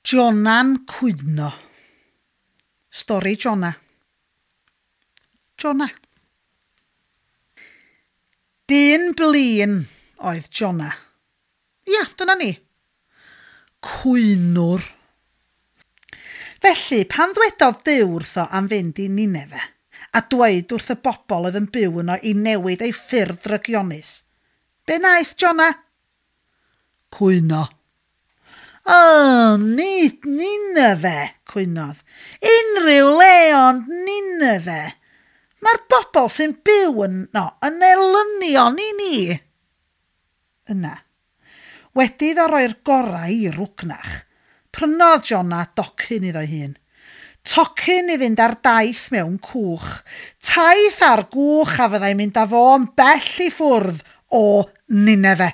Jona'n cwyno. Stori Jona. Jona. Dyn blin oedd Jona. Ia, dyna ni. Cwynwr. Felly, pan ddwedodd Duw wrtho am fynd i Ninefe, a dweud wrth y bobl oedd yn byw yno i newid ei ffyrdd drygionus, be naeth Jona? Cwyno. Nid Ninefe, cwynodd. Unrhyw le ond Ninefe. Mae'r bobl sy'n byw yno yn elynion i ni. Yna, wedi iddo roi'r gorau i rwgnach, prynodd Jona docyn iddo hun. Tocyn i fynd ar daith mewn cwch. Taith ar gwch a fyddai mynd â fo yn bell i ffwrdd o Ninefe.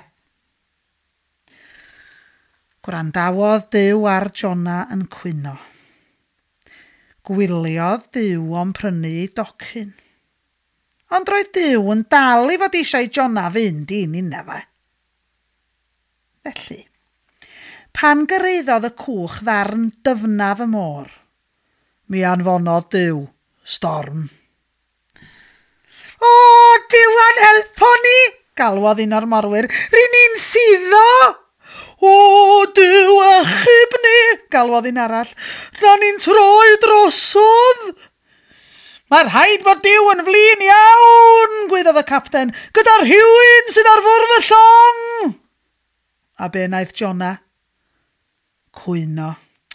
Gwrandawodd Duw ar Jona yn cwyno. Gwyliodd Duw o'n prynu docyn. Ond roedd Duw yn dal i fod eisiau Jona fynd i Ninefe. Felly, pan gyrraeddodd y cwch ddarn dyfnaf y môr, mi anfonodd Duw storm. "O, Duw a'n helpo ni!" galwodd un o'r morwyr. "Rydyn ni'n suddo!" "O, Duw achub ni!" galwodd un arall. "Na ni'n troi drosodd!" "Mae rhaid bod Duw yn flin iawn," gwaeddodd y capten, "gyda'r rhywun sydd ar fwrdd y llong." A be wnaeth Jona? Cwyno.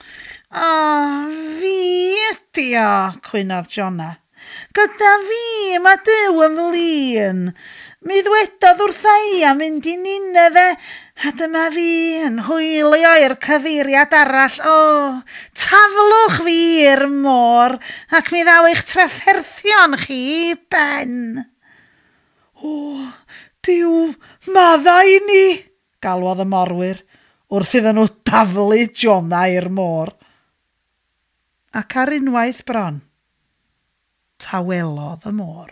Fi ydi o, cwynodd Jona. "Gyda fi mae Duw yn flin. Mi ddwedodd wrtha i am fynd i Ninefe, a dyma fi yn hwylio i'r cyfeiriad arall. Taflwch fi i'r môr, ac mi ddaw eich trafferthion chi i ben." "O, Duw, maddau ni!" galwodd y morwyr, wrth iddyn nhw daflu Jona i'r môr. Ac ar unwaith bron, tawelodd y môr.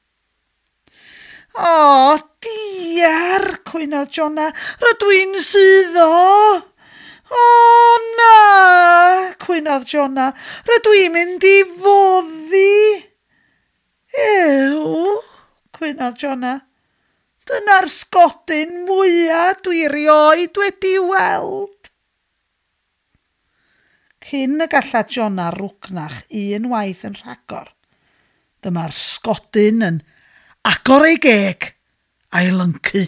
"O, diar," cwynodd Jona, "rydw i'n suddo." "O, na," cwynodd Jona, "rydw i'n mynd i foddi." "Ew," cwynodd Jona, "dyna'r sgodyn mwyaf dwi rioed wedi weld." Cyn y galla Jona rwgnach unwaith yn rhagor, dyma'r sgodyn yn agor ei geg a'i lyncu.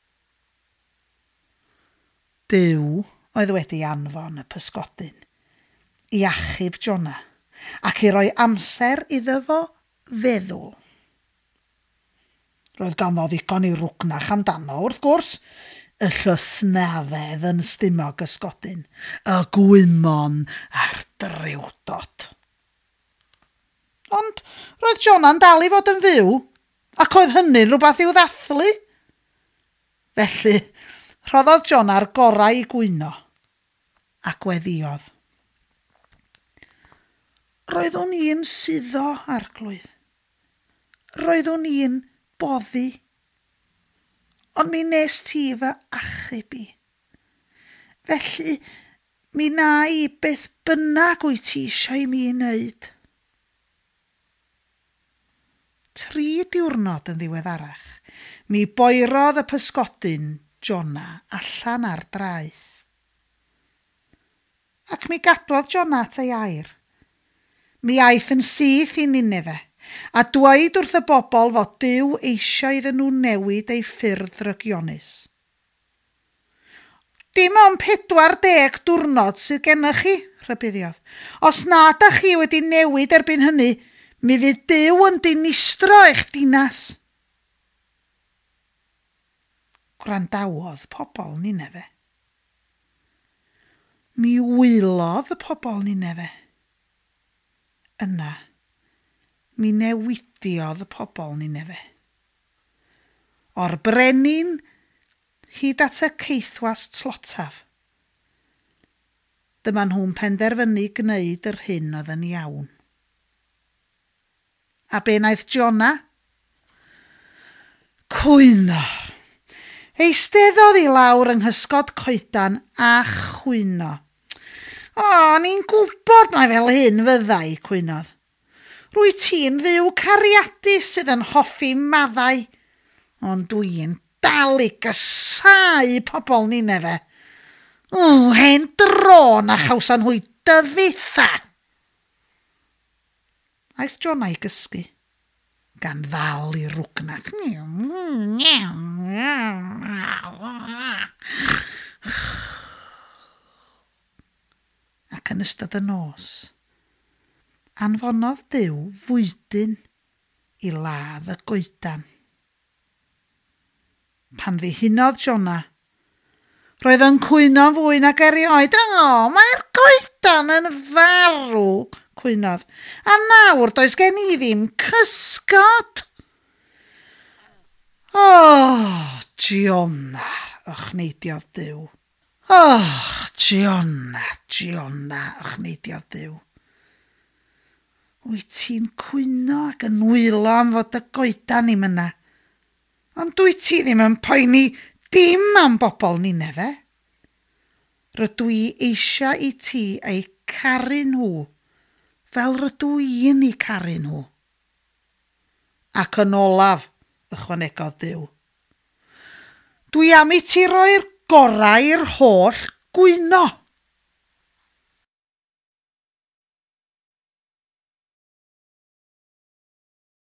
Duw oedd wedi anfon y pysgodyn i achub Jona ac i roi amser iddo fo feddwl. Roedd ganddo ddigon i rwgnach amdano, wrth gwrs, y llysnafedd yn stumog y sgodyn, y gwymon a'r driwdod. Ond roedd Jona'n dal i fod yn fyw, ac oedd hynny'n rhywbeth i'w ddathlu. Felly, rhoddodd Jona ar gorau i gwyno, a gweddïodd. Roeddwn i'n suddo, arglwydd. Roeddwn i'n boddi, ond mi nes ti fy achub i. Felly, mi na i beth bynnag wyt ti eisiau mi wneud. 3 diwrnod yn ddiweddarach, mi boerodd y pysgodyn Jona allan ar draeth. Ac mi gadwodd Jona at ei air. Mi aeth yn syth i Ninefe, a dweud wrth y bobl fod Duw eisiau iddyn nhw newid ei ffyrdd drygionus. "Dim ond 40 diwrnod sydd gennych chi," rhybuddiodd. "Os nad ych chi wedi newid erbyn hynny, mi fydd Duw yn dinistro eich dinas." Gwrandawodd pobl Ninefe. Mi wylodd y pobl Ninefe. Yna, mi newidiodd y pobl Ninefe. O'r brenin hyd at y ceithwas tlotaf. Dyma nhw'n penderfynu gwneud yr hyn oedd yn iawn. A be wnaeth Jona? Cwyno. Eisteddodd i lawr yng nghysgod coedan a chwyno. ni'n gwybod mai fel hyn fyddai, cwynodd. Rwy ti'n ddiw cariadus sydd yn hoffi maddau, ond dwi'n dal i gysau pobl Ninefe. Hen dro na chawsan hwy dyfitha. Aeth Jona i gysgu, gan ddal i rwgnach. Ac yn ystod y nos, anfonodd Duw fwydyn i ladd y goedan. Pan ddihunodd Jona, roedd yn cwyno fwy nag erioed. Mae'r goedan yn farw, cwynodd. A nawr does gen i ddim cysgod. Jona, ychneidiodd Duw. Jona, ychneidiodd Duw. Wyt ti'n cwyno ac yn wylo am fod y goedan i'm yna. Ond dwyt ti ddim yn poeni dim am bobl Ninefe. Rydw i eisiau i ti eu caru nhw, fel rydw i'n eu caru nhw. Ac yn olaf, ychwanegodd Duw. Dwi am i ti roi'r gorau i'r holl gwyno.